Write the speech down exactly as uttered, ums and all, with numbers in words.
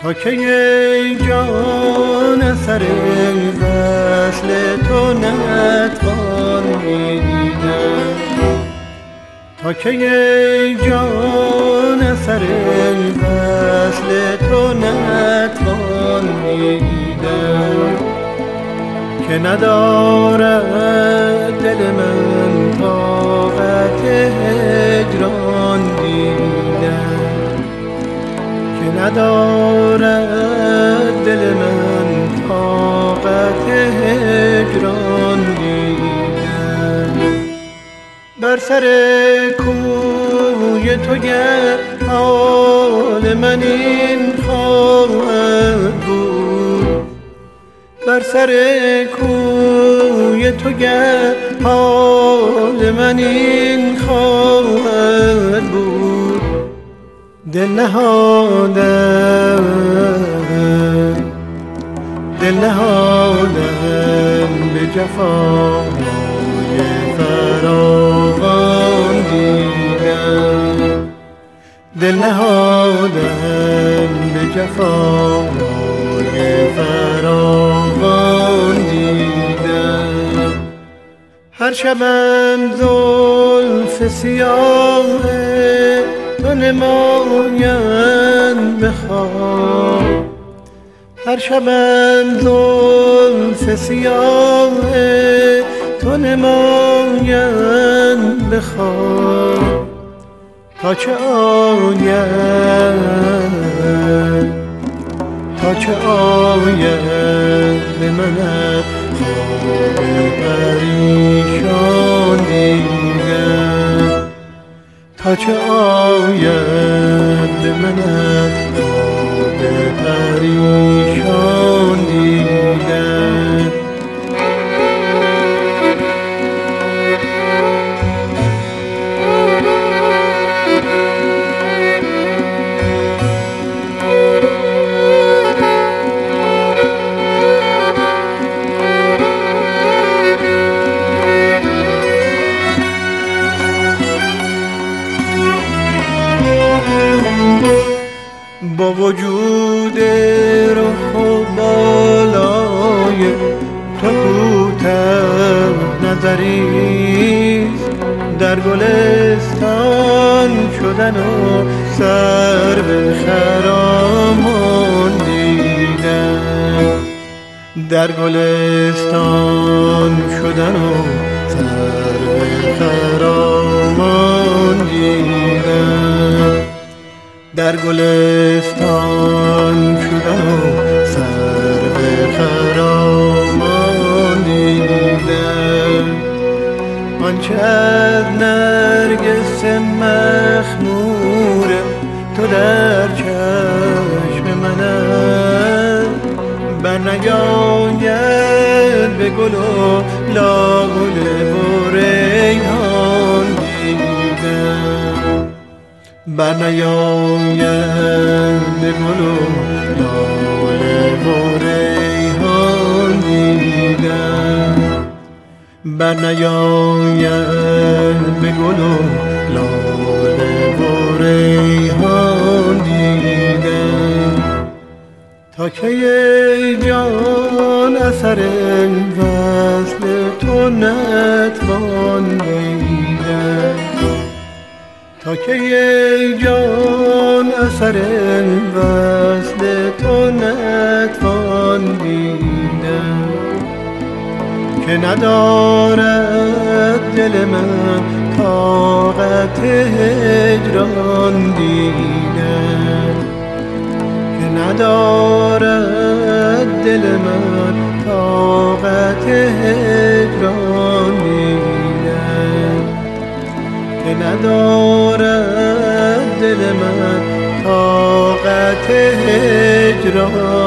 تا که ای جان اثر وصل تو نتوان دیدن، تا که ای جان اثر وصل تو نتوان دیدن، که ندارد دل من طاقت هجران دیدن، که ندارد دل من طاقت هجران دیدن. بر سر کوی تو گر حال من این خواهد بود، بر سر کوی تو گر حال من این خواهد بود، دل نهادم دل نهادم به جفای فراوان دیدم، دل نهادم به جفای فراوان دیدم. هر شبم زلف سیاه تو نمایند به خواب، هر شبم زلف سیاه تو نمایند به خواب، تا چه آید تا چه آید به من خواب پریشان دیدن، تا چه آید به من خواب پریشان دیدن. با وجود روح و بالای تو کوته نظریست، در گلستان شدن و سر به خرامان دیدن، در گلستان شدن و سر به خرامان دیدن، در گلستان شدن و سر به خرامان دیدم. آنچه از نرگس مخمور تو در چشم من است، برنیاید به گل و لاله و ریحان دیدم، برنیاید به گل و لاله و ریحان دیدم، برنیاید به گل و لاله و ریحان دیدم. تا که ای جان اثر وصل تو نتوان دیدن، تا که ای جان اثر وصل تو نتوان دیدن، که ندارد دل من طاقت هجران دیدن، که ندارد دل من طاقت هجران دیدن، که ندارد دل من طاقت هجران